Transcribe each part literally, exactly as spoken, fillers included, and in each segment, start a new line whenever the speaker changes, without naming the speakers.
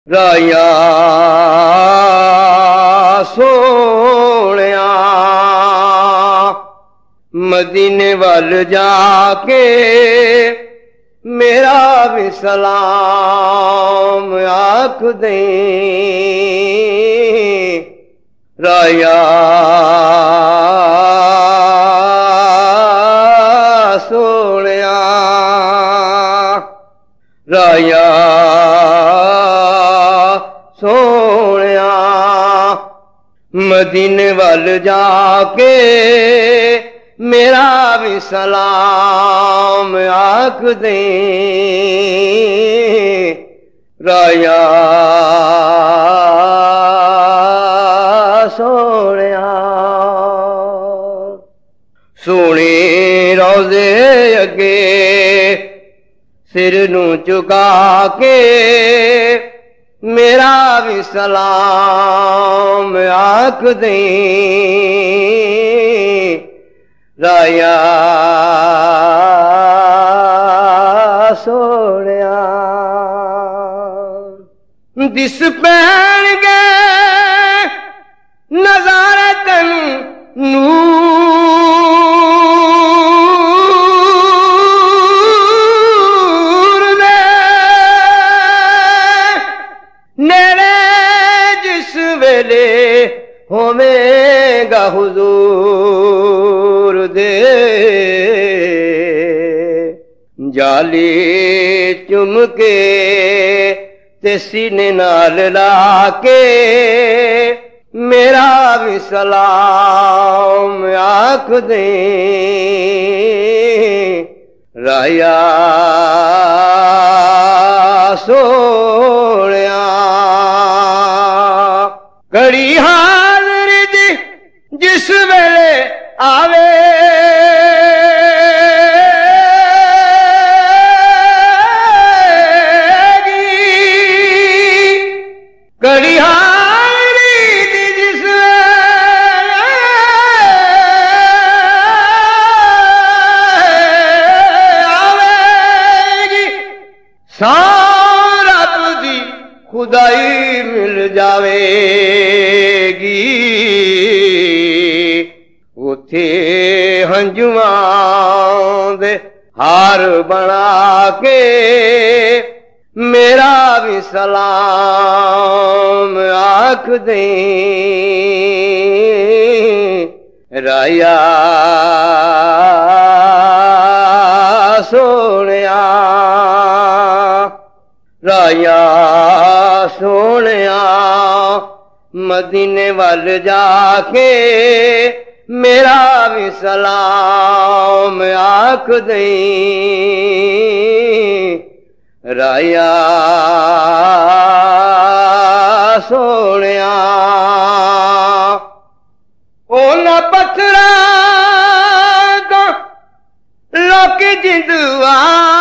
राया सोनिया मदीने वल जाके मेरा भी सलाम आख दे। राया सोनिया राया सोनिया मदीने वल जाके मेरा भी सलाम आख दे। राया सोनिया सोने रोज़े अगे सिर नू झुका के मेरा भी सलाम आख दे। राया सोनिया दिस पैण गए नज़ारे तन नूर दे नेड़े जिस वेले होवेगा हुजूर दे। जाली चुमके ते सीने नाल लाके मेरा भी सलाम आख दे। राया सोनिया घड़ी हाज़री दी जिस वेले आवे घड़ी हाज़री दी जिस वेले आवेगी सारा दी खुदाई मिल जावेगी। उथे हंजुआं दे हार बना के मेरा भी सलाम आख दे। राया सोनिया राया सोनिया मदीने वल जाके मेरा भी सलाम आख दे। राया सोनिया ओना पत्थरा तो लोक जिंदुआ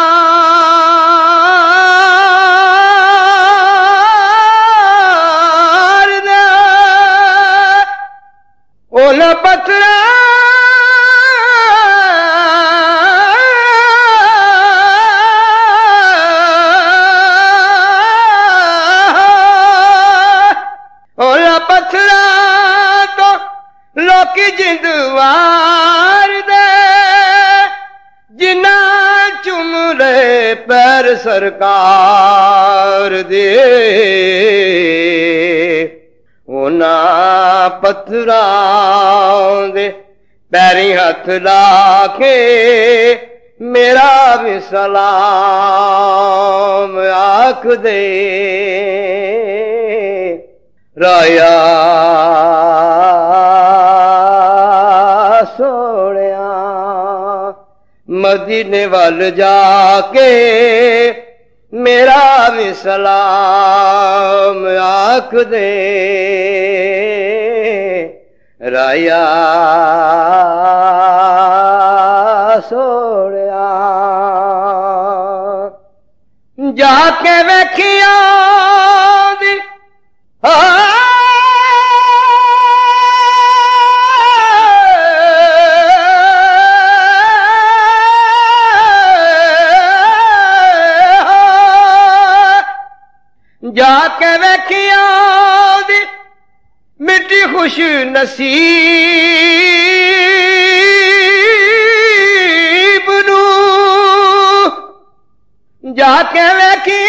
ओना पत्थरा ओना पत्थरा तो लोकी जिंदवार दे जिन्ना चुम रहे पैर सरकार दे। ओना पत्थरां दे पैरी हथ लाके मेरा भी सलाम आख दे। राया सोनिया मदीने वल जाके मेरा भी सलाम आख दे। राया सोनिया जाके वेखिया दी जाके वेखिया दी मिट्टी खुश नसीब नू जाके वेखी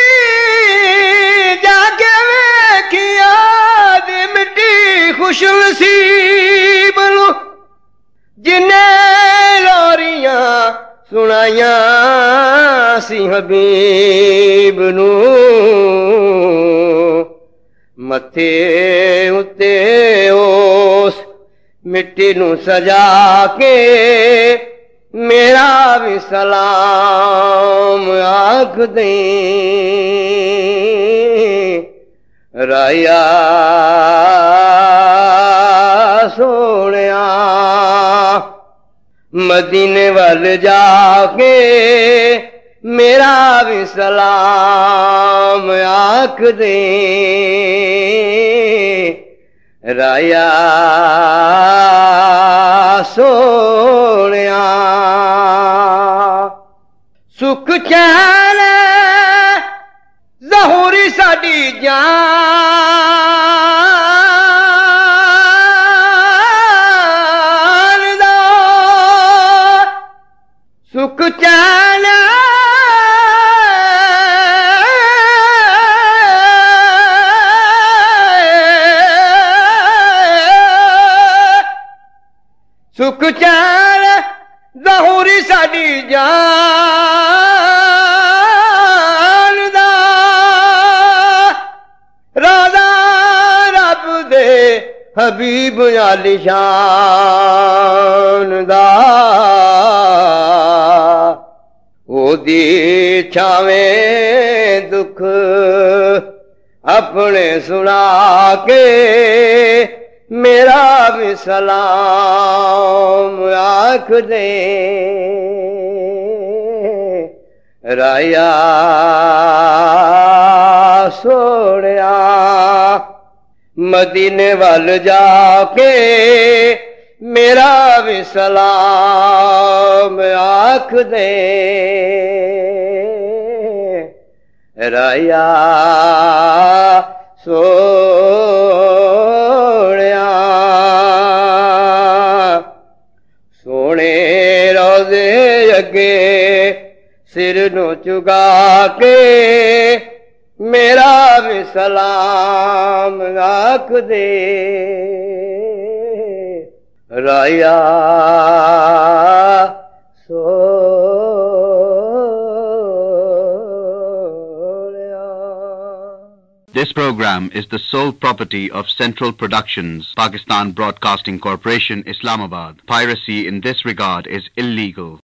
जाके वेखिया दी मिट्टी खुश नसीब नू जिन्ने लोरियां सुनाइया सी हबीब नू मथे उत्ते उस मिट्टी नू सजा के मेरा भी सलाम आख दे राया सोनिया मदीने वल जाके मेरा भी सलाम आख दे राया सोनिया सुख चैन ज़हूरी साडी जान दा सुख चैन सुख चैन ज़हूरी साडी जान दा राज़ा रब दे हबीब आली शान दा ओदी छावें दुख अपने सुना के मेरा भी सलाम आख दे राया सोनिया मदीने वल जाके मेरा भी सलाम आख दे राया सोनिया सोने रोज़े अगे सिर नू चुगा के मेरा भी सलाम आख दे राया Sonia.
This program is the sole property of Central Productions, Pakistan Broadcasting Corporation, Islamabad. Piracy in this regard is illegal.